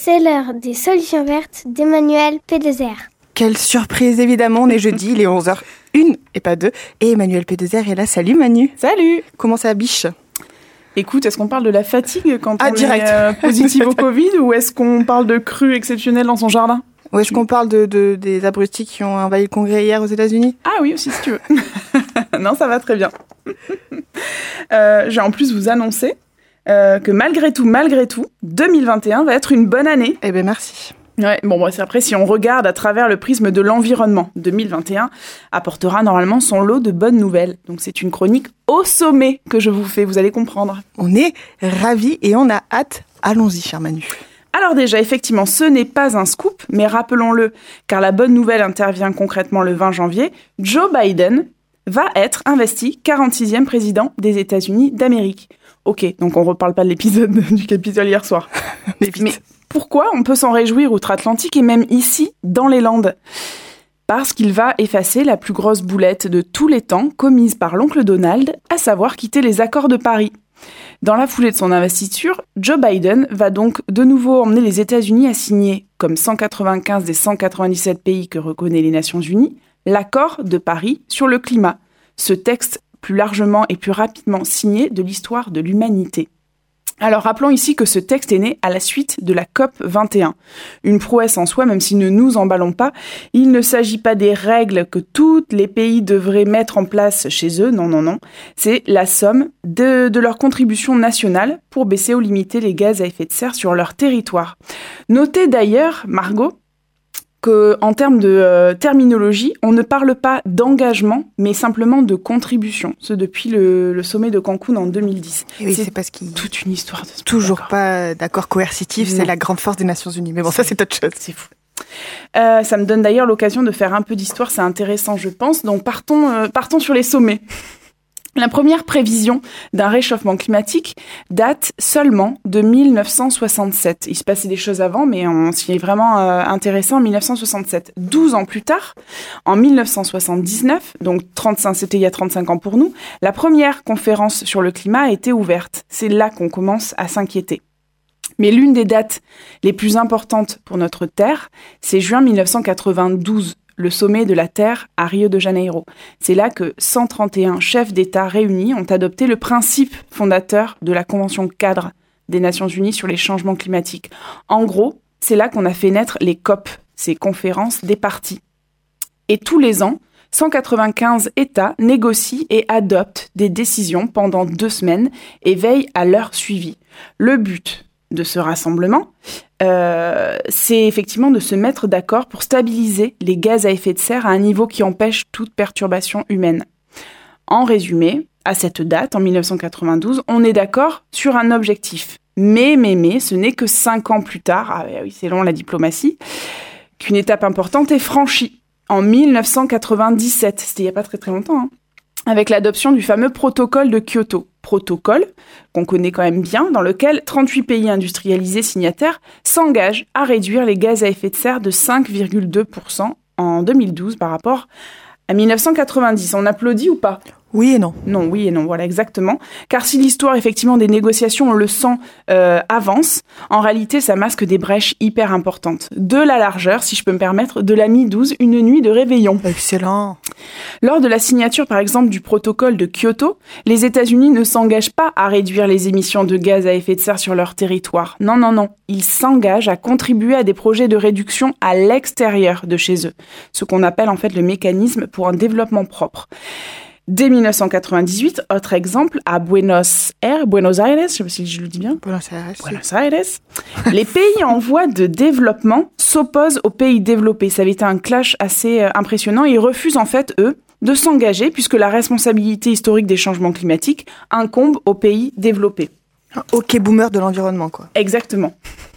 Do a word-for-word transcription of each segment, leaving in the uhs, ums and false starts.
C'est l'heure des solutions vertes d'Emmanuel P deux R. Quelle surprise, évidemment, on est jeudi, il est onze heures une et pas deux. Et Emmanuel P deux R est là. Salut Manu. Salut. Comment ça biche ? Écoute, est-ce qu'on parle de la fatigue quand ah, on direct. est euh, positif au Covid ou est-ce qu'on parle de crues exceptionnelles dans son jardin ? Ou est-ce qu'on parle de, de, des abrutis qui ont envahi le Congrès hier aux États-Unis ? Ah oui, aussi, si tu veux. Non, ça va très bien. euh, j'ai en plus vous annoncer euh, que malgré tout, malgré tout, deux mille vingt et un va être une bonne année. Eh bien, merci. Ouais, bon, c'est après, si on regarde à travers le prisme de l'environnement, deux mille vingt et un apportera normalement son lot de bonnes nouvelles. Donc, c'est une chronique au sommet que je vous fais, vous allez comprendre. On est ravis et on a hâte. Allons-y, cher Manu. Alors déjà, effectivement, ce n'est pas un scoop, mais rappelons-le, car la bonne nouvelle intervient concrètement le vingt janvier, Joe Biden va être investi quarante-sixième président des États-Unis d'Amérique. Ok, donc on ne reparle pas de l'épisode du Capitole hier soir. Mais vite. Mais pourquoi on peut s'en réjouir outre-Atlantique et même ici, dans les Landes ? Parce qu'il va effacer la plus grosse boulette de tous les temps commise par l'oncle Donald, à savoir quitter les accords de Paris. Dans la foulée de son investiture, Joe Biden va donc de nouveau emmener les États-Unis à signer, comme cent quatre-vingt-quinze des cent quatre-vingt-dix-sept pays que reconnaît les Nations Unies, l'accord de Paris sur le climat. Ce texte plus largement et plus rapidement signé de l'histoire de l'humanité. Alors rappelons ici que ce texte est né à la suite de la COP vingt et un. Une prouesse en soi, même si ne nous emballons pas, il ne s'agit pas des règles que tous les pays devraient mettre en place chez eux, non, non, non. C'est la somme de, de leur contribution nationale pour baisser ou limiter les gaz à effet de serre sur leur territoire. Notez d'ailleurs, Margot, qu'en termes de euh, terminologie, on ne parle pas d'engagement, mais simplement de contribution. Ce depuis le, le sommet de Cancun en deux mille dix. Et oui, c'est, c'est parce qu'il toute une histoire de toujours pas d'accord coercitif, non. C'est la grande force des Nations Unies. Mais bon, ça c'est autre chose. C'est fou. Euh, ça me donne d'ailleurs l'occasion de faire un peu d'histoire, c'est intéressant, je pense. Donc partons, euh, partons sur les sommets. La première prévision d'un réchauffement climatique date seulement de mille neuf cent soixante-sept. Il se passait des choses avant, mais on s'y est vraiment euh, intéressé en mille neuf cent soixante-sept. douze ans plus tard, en mille neuf cent soixante-dix-neuf, donc trente-cinq, c'était il y a trente-cinq ans pour nous, la première conférence sur le climat a été ouverte. C'est là qu'on commence à s'inquiéter. Mais l'une des dates les plus importantes pour notre Terre, c'est juin mille neuf cent quatre-vingt-douze. Le sommet de la Terre à Rio de Janeiro. C'est là que cent trente et un chefs d'État réunis ont adopté le principe fondateur de la Convention cadre des Nations Unies sur les changements climatiques. En gros, c'est là qu'on a fait naître les COP, ces conférences des parties. Et tous les ans, cent quatre-vingt-quinze États négocient et adoptent des décisions pendant deux semaines et veillent à leur suivi. Le but de ce rassemblement, euh, c'est effectivement de se mettre d'accord pour stabiliser les gaz à effet de serre à un niveau qui empêche toute perturbation humaine. En résumé, à cette date, en mille neuf cent quatre-vingt-douze, on est d'accord sur un objectif. Mais, mais, mais, ce n'est que cinq ans plus tard, ah oui, c'est long la diplomatie, qu'une étape importante est franchie. En mille neuf cent quatre-vingt-dix-sept, c'était il n'y a pas très très longtemps, hein, avec l'adoption du fameux protocole de Kyoto. Protocole, qu'on connaît quand même bien, dans lequel trente-huit pays industrialisés signataires s'engagent à réduire les gaz à effet de serre de cinq virgule deux pour cent en deux mille douze par rapport à mille neuf cent quatre-vingt-dix. On applaudit ou pas ? Oui et non. Non, oui et non, voilà, exactement. Car si l'histoire, effectivement, des négociations, on le sent, euh, avance, en réalité, ça masque des brèches hyper importantes. De la largeur, si je peux me permettre, de la mi douze, une nuit de réveillon. Excellent. Lors de la signature, par exemple, du protocole de Kyoto, les États-Unis ne s'engagent pas à réduire les émissions de gaz à effet de serre sur leur territoire. Non, non, non. Ils s'engagent à contribuer à des projets de réduction à l'extérieur de chez eux. Ce qu'on appelle, en fait, le mécanisme pour un développement propre. Dès mille neuf cent quatre-vingt-dix-huit, autre exemple, à Buenos Aires, Buenos Aires, je ne sais pas si je le dis bien. Buenos Aires. Buenos Aires. Les pays en voie de développement s'opposent aux pays développés. Ça avait été un clash assez impressionnant. Ils refusent en fait, eux, de s'engager puisque la responsabilité historique des changements climatiques incombe aux pays développés. Un hockey boomer de l'environnement, quoi. Exactement.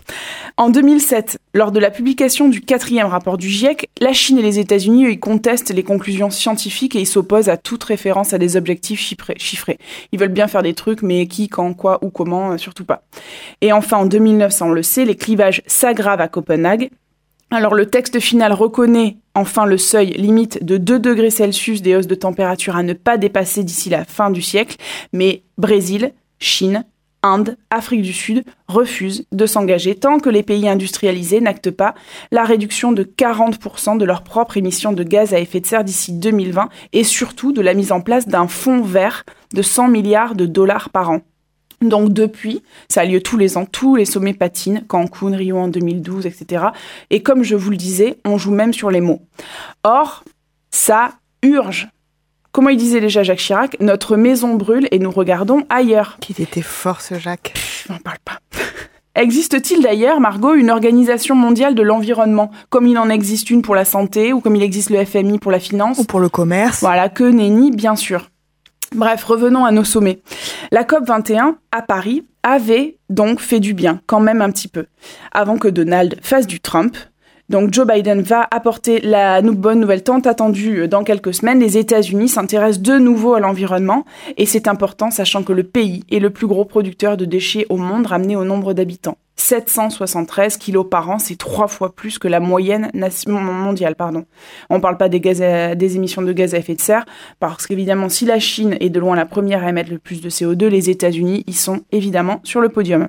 En deux mille sept, lors de la publication du quatrième rapport du GIEC, la Chine et les États-Unis ils contestent les conclusions scientifiques et ils s'opposent à toute référence à des objectifs chiffrés. Ils veulent bien faire des trucs, mais qui, quand, quoi ou comment, surtout pas. Et enfin, en deux mille neuf, ça on le sait, les clivages s'aggravent à Copenhague. Alors le texte final reconnaît enfin le seuil limite de deux degrés Celsius des hausses de température à ne pas dépasser d'ici la fin du siècle, mais Brésil, Chine, Inde, Afrique du Sud refusent de s'engager tant que les pays industrialisés n'actent pas la réduction de quarante pour cent de leurs propres émissions de gaz à effet de serre d'ici deux mille vingt et surtout de la mise en place d'un fonds vert de cent milliards de dollars par an. Donc depuis, ça a lieu tous les ans, tous les sommets patinent, Cancun, Rio en deux mille douze, et cetera. Et comme je vous le disais, on joue même sur les mots. Or, ça urge. Comment il disait déjà Jacques Chirac ? Notre maison brûle et nous regardons ailleurs. Qu'il était fort ce Jacques. Pff, n'en parle pas. Existe-t-il d'ailleurs, Margot, une organisation mondiale de l'environnement, comme il en existe une pour la santé ou comme il existe le F M I pour la finance ? Ou pour le commerce. Voilà, que nenni, bien sûr. Bref, revenons à nos sommets. La COP vingt et un, à Paris, avait donc fait du bien, quand même un petit peu, avant que Donald fasse du Trump. Donc Joe Biden va apporter la bonne nouvelle tant attendue dans quelques semaines. Les États-Unis s'intéressent de nouveau à l'environnement et c'est important sachant que le pays est le plus gros producteur de déchets au monde ramené au nombre d'habitants. sept cent soixante-treize kilos par an, c'est trois fois plus que la moyenne mondiale. Pardon. On ne parle pas des, gaz à, des émissions de gaz à effet de serre parce qu'évidemment si la Chine est de loin la première à émettre le plus de C O deux, les États-Unis y sont évidemment sur le podium.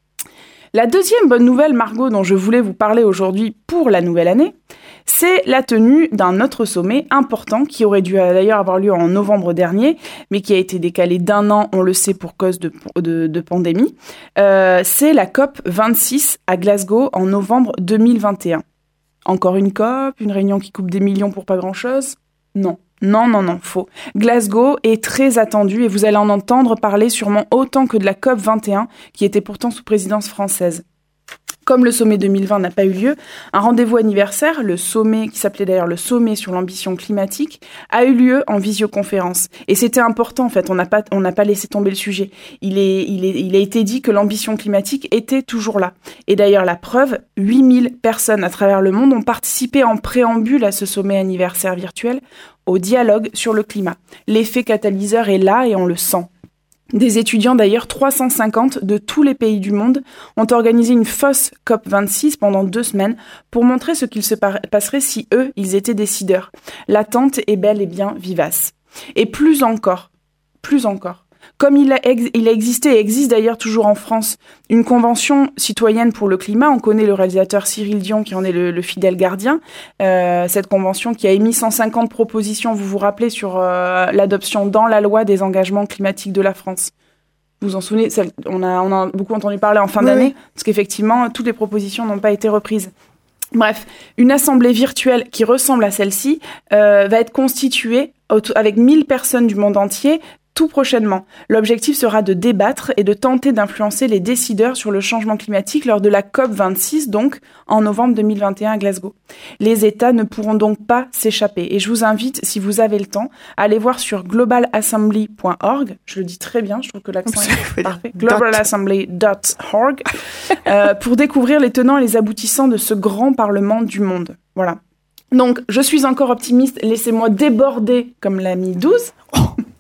La deuxième bonne nouvelle, Margot, dont je voulais vous parler aujourd'hui pour la nouvelle année, c'est la tenue d'un autre sommet important qui aurait dû d'ailleurs avoir lieu en novembre dernier, mais qui a été décalé d'un an, on le sait, pour cause de, de, de pandémie. Euh, c'est la COP vingt-six à Glasgow en novembre deux mille vingt et un. Encore une COP, une réunion qui coupe des millions pour pas grand-chose ? Non. Non, non, non, faux. Glasgow est très attendu et vous allez en entendre parler sûrement autant que de la COP vingt et un, qui était pourtant sous présidence française. Comme le sommet deux mille vingt n'a pas eu lieu, un rendez-vous anniversaire, le sommet, qui s'appelait d'ailleurs le sommet sur l'ambition climatique, a eu lieu en visioconférence. Et c'était important, en fait, on n'a pas, on n'a pas laissé tomber le sujet. Il est, il est, il a été dit que l'ambition climatique était toujours là. Et d'ailleurs, la preuve, huit mille personnes à travers le monde ont participé en préambule à ce sommet anniversaire virtuel, au dialogue sur le climat. L'effet catalyseur est là et on le sent. Des étudiants, d'ailleurs, trois cent cinquante de tous les pays du monde, ont organisé une fausse COP vingt-six pendant deux semaines pour montrer ce qu'il se passerait si eux, ils étaient décideurs. L'attente est bel et bien vivace. Et plus encore, plus encore, comme il a, ex- il a existé et existe d'ailleurs toujours en France une convention citoyenne pour le climat, on connaît le réalisateur Cyril Dion qui en est le, le fidèle gardien, euh, cette convention qui a émis cent cinquante propositions, vous vous rappelez, sur euh, l'adoption dans la loi des engagements climatiques de la France. Vous vous en souvenez, celle, on, a, on a beaucoup entendu parler en fin oui, d'année, oui. Parce qu'effectivement, toutes les propositions n'ont pas été reprises. Bref, une assemblée virtuelle qui ressemble à celle-ci euh, va être constituée avec mille personnes du monde entier, tout prochainement. L'objectif sera de débattre et de tenter d'influencer les décideurs sur le changement climatique lors de la COP vingt-six, donc en novembre deux mille vingt et un à Glasgow. Les États ne pourront donc pas s'échapper. Et je vous invite, si vous avez le temps, à aller voir sur global assembly point org. Je le dis très bien, je trouve que l'accent est parfait. global assembly dot org euh, pour découvrir les tenants et les aboutissants de ce grand parlement du monde. Voilà. Donc, je suis encore optimiste. Laissez-moi déborder comme l'a mis douze. Oh.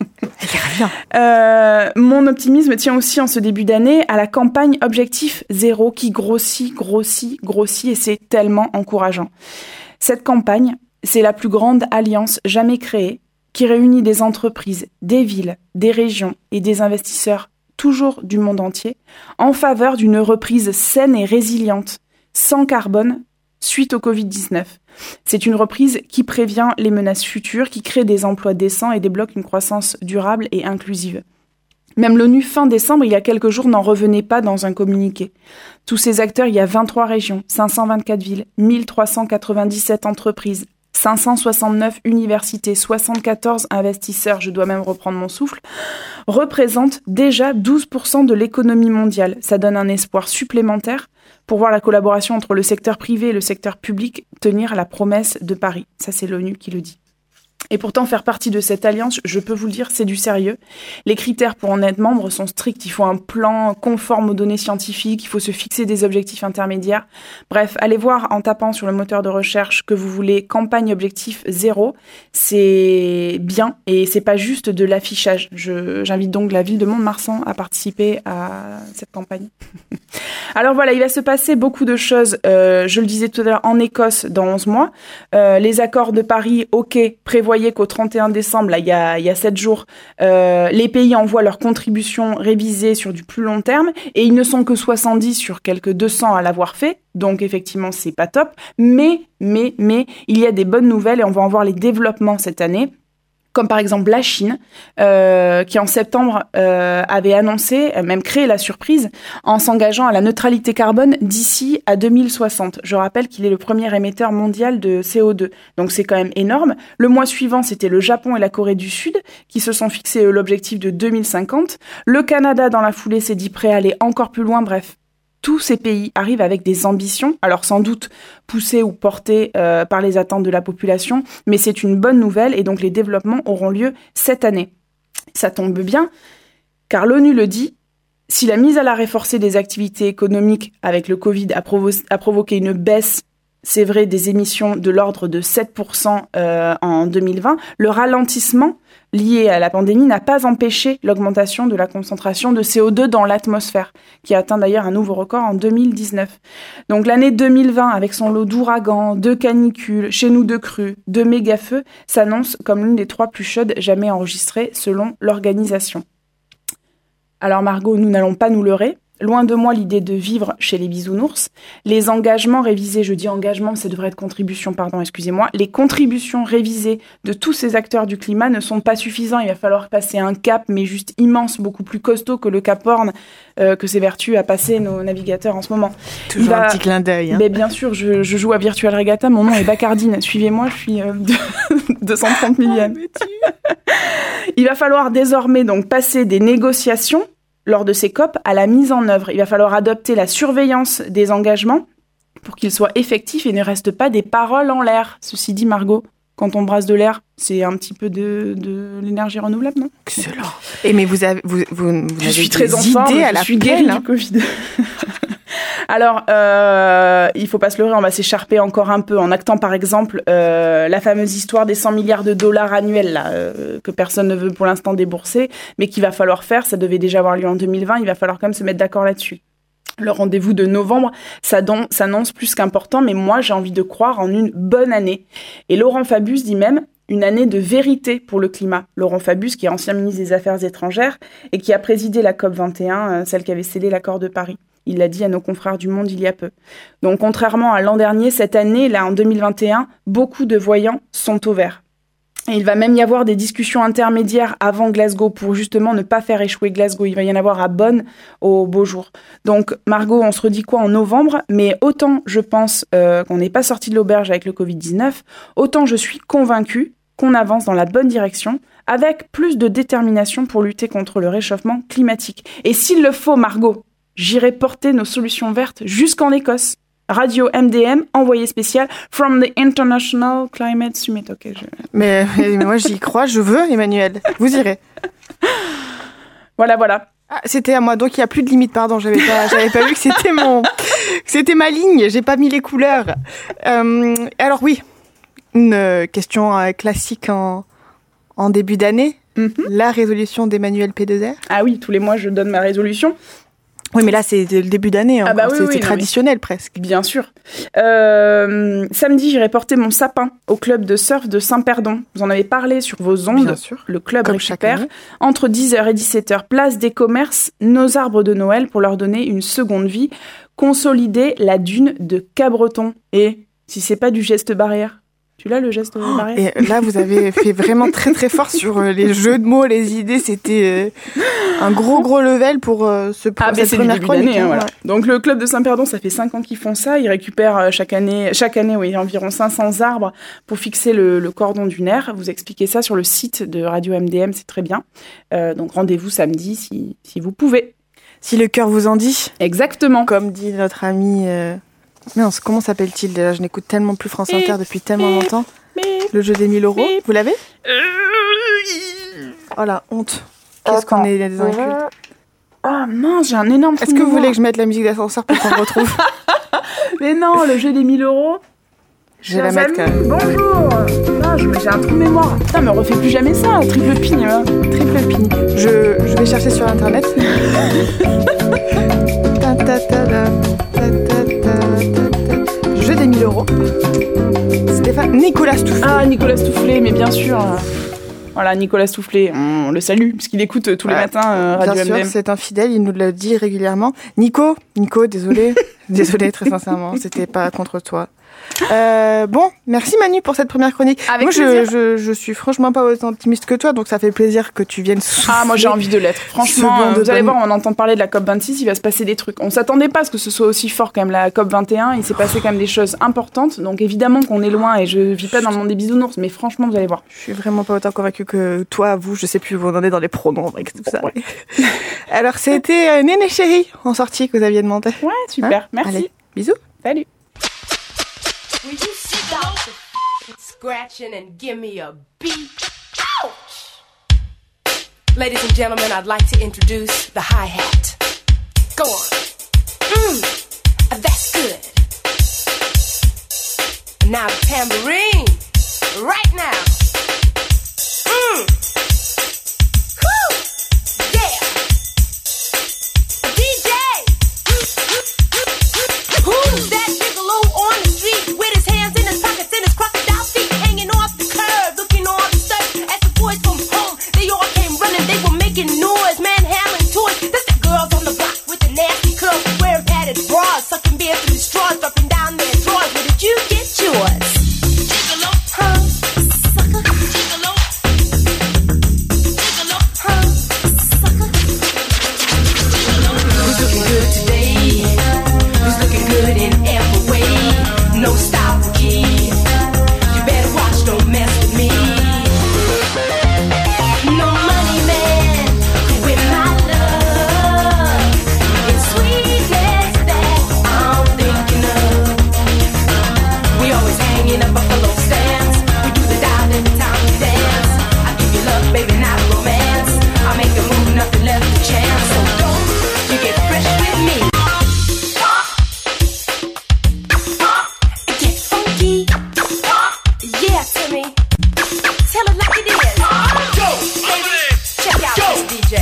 Euh, mon optimisme tient aussi en ce début d'année à la campagne Objectif Zéro qui grossit, grossit, grossit et c'est tellement encourageant. Cette campagne, c'est la plus grande alliance jamais créée qui réunit des entreprises, des villes, des régions et des investisseurs, toujours du monde entier, en faveur d'une reprise saine et résiliente, sans carbone, suite au covid dix-neuf. C'est une reprise qui prévient les menaces futures, qui crée des emplois décents et débloque une croissance durable et inclusive. Même l'ONU, fin décembre, il y a quelques jours, n'en revenait pas dans un communiqué. Tous ces acteurs, il y a vingt-trois régions, cinq cent vingt-quatre villes, mille trois cent quatre-vingt-dix-sept entreprises, cinq cent soixante-neuf universités, soixante-quatorze investisseurs, je dois même reprendre mon souffle, représentent déjà douze pour cent de l'économie mondiale. Ça donne un espoir supplémentaire pour voir la collaboration entre le secteur privé et le secteur public tenir la promesse de Paris. Ça, c'est l'ONU qui le dit. Et pourtant, faire partie de cette alliance, je peux vous le dire, c'est du sérieux. Les critères pour en être membre sont stricts. Il faut un plan conforme aux données scientifiques, il faut se fixer des objectifs intermédiaires. Bref, allez voir en tapant sur le moteur de recherche que vous voulez campagne Objectif Zéro. C'est bien et c'est pas juste de l'affichage. Je, j'invite donc la ville de Mont-de-Marsan à participer à cette campagne. Alors voilà, il va se passer beaucoup de choses. Euh, je le disais tout à l'heure, en Écosse dans onze mois. Euh, les accords de Paris, ok, prévoient voyez qu'au trente et un décembre, là, il y a, il y a sept jours, euh, les pays envoient leurs contributions révisées sur du plus long terme et ils ne sont que soixante-dix sur quelques deux cents à l'avoir fait. Donc, effectivement, c'est pas top. Mais, mais, mais, il y a des bonnes nouvelles et on va en voir les développements cette année. Comme par exemple la Chine, euh, qui en septembre euh, avait annoncé, même créé la surprise, en s'engageant à la neutralité carbone d'ici à deux mille soixante. Je rappelle qu'il est le premier émetteur mondial de C O deux, donc c'est quand même énorme. Le mois suivant, c'était le Japon et la Corée du Sud qui se sont fixés l'objectif de deux mille cinquante. Le Canada, dans la foulée, s'est dit prêt à aller encore plus loin, bref. Tous ces pays arrivent avec des ambitions, alors sans doute poussées ou portées euh, par les attentes de la population, mais c'est une bonne nouvelle et donc les développements auront lieu cette année. Ça tombe bien, car l'ONU le dit, si la mise à l'arrêt forcé des activités économiques avec le Covid a, provo- a provoqué une baisse, c'est vrai, des émissions de l'ordre de sept pour cent euh, en deux mille vingt, le ralentissement lié à la pandémie n'a pas empêché l'augmentation de la concentration de C O deux dans l'atmosphère, qui a atteint d'ailleurs un nouveau record en deux mille dix-neuf. Donc l'année deux mille vingt, avec son lot d'ouragans, de canicules, chez nous de crues, de méga-feux, s'annonce comme l'une des trois plus chaudes jamais enregistrées selon l'organisation. Alors Margot, nous n'allons pas nous leurrer. Loin de moi l'idée de vivre chez les bisounours. Les engagements révisés, je dis engagements, ça devrait être contribution, pardon, excusez-moi. Les contributions révisées de tous ces acteurs du climat ne sont pas suffisants. Il va falloir passer un cap, mais juste immense, beaucoup plus costaud que le cap Horn euh, que s'évertuent à passer nos navigateurs en ce moment. Toujours va... un petit clin d'œil. Hein. Mais bien sûr, je, je joue à Virtual Regatta, mon nom est Bacardine. Suivez-moi, je suis euh, deux cent trente millième. Il va falloir désormais donc passer des négociations lors de ces C O P à la mise en œuvre. Il va falloir adopter la surveillance des engagements pour qu'ils soient effectifs et ne restent pas des paroles en l'air. Ceci dit, Margot, quand on brasse de l'air, c'est un petit peu de, de l'énergie renouvelable, non ? Excellent. Et mais vous avez, vous, vous, vous je avez suis des très en idées forme, à je la suis pelle, guérie hein. du Covid. Alors, euh, il faut pas se leurrer, on va s'écharper encore un peu en actant par exemple euh, la fameuse histoire des cent milliards de dollars annuels là, euh, que personne ne veut pour l'instant débourser, mais qu'il va falloir faire. Ça devait déjà avoir lieu en deux mille vingt, il va falloir quand même se mettre d'accord là-dessus. Le rendez-vous de novembre, ça don- s'annonce plus qu'important, mais moi j'ai envie de croire en une bonne année. Et Laurent Fabius dit même une année de vérité pour le climat. Laurent Fabius, qui est ancien ministre des Affaires étrangères et qui a présidé la COP vingt et un, euh, celle qui avait scellé l'accord de Paris. Il l'a dit à nos confrères du Monde il y a peu. Donc, contrairement à l'an dernier, cette année, là, en deux mille vingt et un, beaucoup de voyants sont au vert. Et il va même y avoir des discussions intermédiaires avant Glasgow pour justement ne pas faire échouer Glasgow. Il va y en avoir à Bonn au beau jour. Donc, Margot, on se redit quoi en novembre ? Mais autant je pense euh, qu'on n'est pas sorti de l'auberge avec le covid dix-neuf, autant je suis convaincue qu'on avance dans la bonne direction avec plus de détermination pour lutter contre le réchauffement climatique. Et s'il le faut, Margot, j'irai porter nos solutions vertes jusqu'en Écosse. Radio M D M, envoyé spécial from the International Climate Summit. Ok, je... mais, mais moi j'y crois, je veux, Emmanuel. Vous irez. Voilà, voilà. Ah, c'était à moi, donc il n'y a plus de limite, pardon, j'avais pas, j'avais pas vu que c'était mon, que c'était ma ligne, j'ai pas mis les couleurs. Euh, alors oui, une question euh, classique en, en début d'année, mm-hmm. La résolution d'Emmanuel P deux R. Ah oui, tous les mois je donne ma résolution. Oui, mais là, c'est le début d'année. Hein. Ah bah oui, c'est oui, c'est non, traditionnel, mais... presque. Bien sûr. Euh, samedi, j'irai porter mon sapin au club de surf de Saint-Perdon. Vous en avez parlé sur vos ondes. Bien sûr. Le club Comme récupère, entre dix heures et dix-sept heures, place des commerces, nos arbres de Noël pour leur donner une seconde vie. Consolider la dune de Cabreton. Et si c'est pas du geste barrière, tu l'as le geste oh, barrière ? Et là, vous avez fait vraiment très très fort sur euh, les jeux de mots, les idées. C'était euh, un gros gros level pour euh, ce pour ah, cette c'est première chronique. Hein, voilà. Donc le club de Saint-Perdon, ça fait cinq ans qu'ils font ça. Ils récupèrent euh, chaque année, chaque année, oui, environ cinq cents arbres pour fixer le, le cordon dunaire. Vous expliquez ça sur le site de Radio M D M, c'est très bien. Euh, donc rendez-vous samedi si si vous pouvez. Si le cœur vous en dit. Exactement. Comme dit notre ami. Euh... Non, comment s'appelle-t-il déjà ? Je n'écoute tellement plus France Inter depuis tellement longtemps. Le jeu des mille euros, vous l'avez ? Oh la honte. Qu'est-ce qu'on est des incultes. Ah mince, j'ai un énorme... Est-ce que vous voulez que je mette la musique d'ascenseur pour qu'on le retrouve ? Mais non, le jeu des mille euros. Je vais la mettre quand même. Bonjour. Ah, j'ai un trou de mémoire. Putain, me refais plus jamais ça, triple pin. Hein. Triple pin. Je, je vais chercher sur internet. ta, ta, ta, ta, ta, ta, ta, ta. Jeu des mille euros. Stéphane, Nicolas Stoufflet. Ah, Nicolas Stoufflet, mais bien sûr. Voilà, Nicolas Stoufflet, on le salue, puisqu'il écoute tous les ouais. matins euh, Radio Bien M D M. sûr, c'est un fidèle, il nous le dit régulièrement. Nico, Nico, désolé. désolé, très sincèrement, c'était pas contre toi. Euh, bon, merci Manu pour cette première chronique. Avec moi, je, je, je suis franchement pas autant optimiste que toi, donc ça fait plaisir que tu viennes souffler. Ah, moi j'ai envie de l'être. Franchement, euh, vous allez voir, on entend parler de la C O P vingt-six, il va se passer des trucs. On s'attendait pas à ce que ce soit aussi fort quand même, la C O P vingt et un. Il s'est passé quand même des choses importantes. Donc évidemment qu'on est loin et je vis pas dans le monde des bisounours, mais franchement, vous allez voir. Je suis vraiment pas autant convaincue que toi, vous, je sais plus où vous en êtes dans les pronoms avec tout ça. Ouais. Alors c'était euh, Néné Chérie en sortie que vous aviez demandé. Ouais, super. Hein merci. Allez, bisous. Salut. Will you sit down, scratching and give me a beat? Ouch! Ladies and gentlemen, I'd like to introduce the hi-hat. Go on. Mmm, that's good. Now the tambourine, right now. Mmm. Whew! Yeah! D J! Who's that gigolo on the street with his hands in his pockets and his crocodile feet hanging off the curb, looking all disturbed as the boys from home, they all came running, they were making noise, manhandling toys. That's the girls on the block with the nasty curls, wearing padded bras, sucking beer through the straws, dropping down their drawers. Where did you get yours? Gigolo, huh? Sucker, gigolo. Gigolo, huh? Sucker. Gigolo. Who's looking good today? Who's looking good in every way? No style for key. You better watch, don't mess with me. No money man with my love. It's sweetness that I'm thinking of. We always hanging up buffalo stands. We do the dial every time we dance. I give you love, baby, not romance. I make a move, nothing left to chance. So don't you get fresh with me. Get funky. Yeah, Timmy. Tell it like it is. Go, baby. Check out this D J.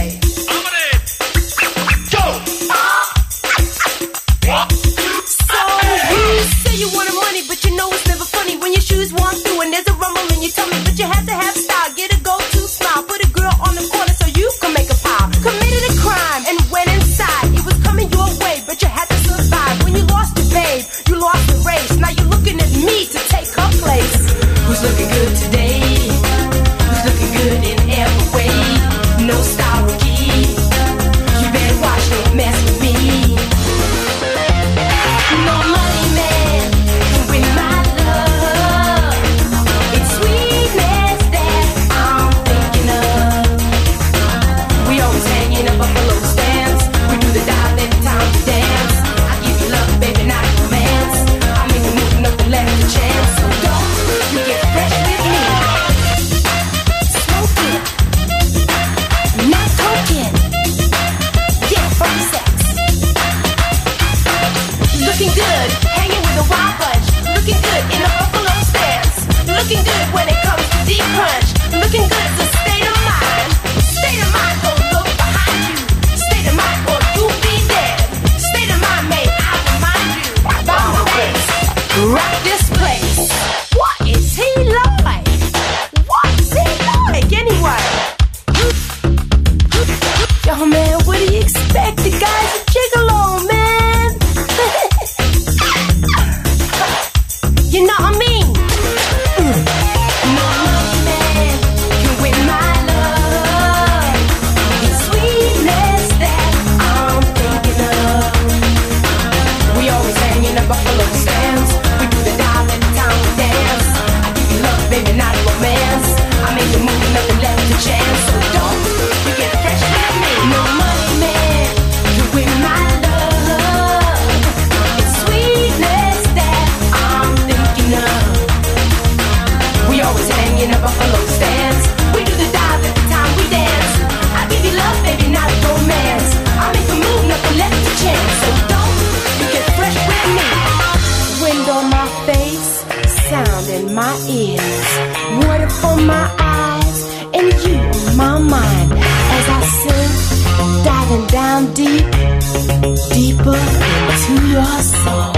So you say you wanted money, but you know it's never funny when your shoes walk through and there's a rumble in your tummy. But you have to have style, get a go-to smile, put a girl on the corner so you can make a pile. Committed a crime and went inside. It was coming your way, but you had to survive. When you lost your babe, you lost the race. Now you're looking at me to take her place. Who's looking good today? Who's looking good in every way? No style rookie. You better watch, don't mess with me. No money man with my love. It's sweetness that I'm thinking of. We always hanging up buffalo stands. We do the dial every time we dance. I give you love, baby, not romance. I make a move, nothing left to chance. So don't you get fresh with me. Smoking, not coking. Get funky sex. Looking good, hanging with a wild bunch. Looking good in a buffalo stance. Looking good when it comes to deep crunch. Looking good is a state of mind. State of mind, don't look behind you. State of mind, or you be dead. State of mind, may I remind you about the face. Rock this place. What is he like? What is he like anyway? Yo man, what do you expect? The guy's a gigolo, man. You know what I mean? No money man can win my love. It's sweetness that I'm thinking of. We always hanging up buffalo stands. We do the dial every time we dance. I give you love, baby, not romance. I make a move, nothing left to chance. So don't you get fresh with me. No money man can win my love. It's sweetness that I'm thinking of. We always hanging up buffalo stands. We do the dive every time we dance. I give you love, baby, not romance. I make a move, nothing left to chance. So don't you get fresh with me. Wind on my face, sound in my ears, water for my eyes, and you on my mind. As I sing, diving down deep, deeper into your soul.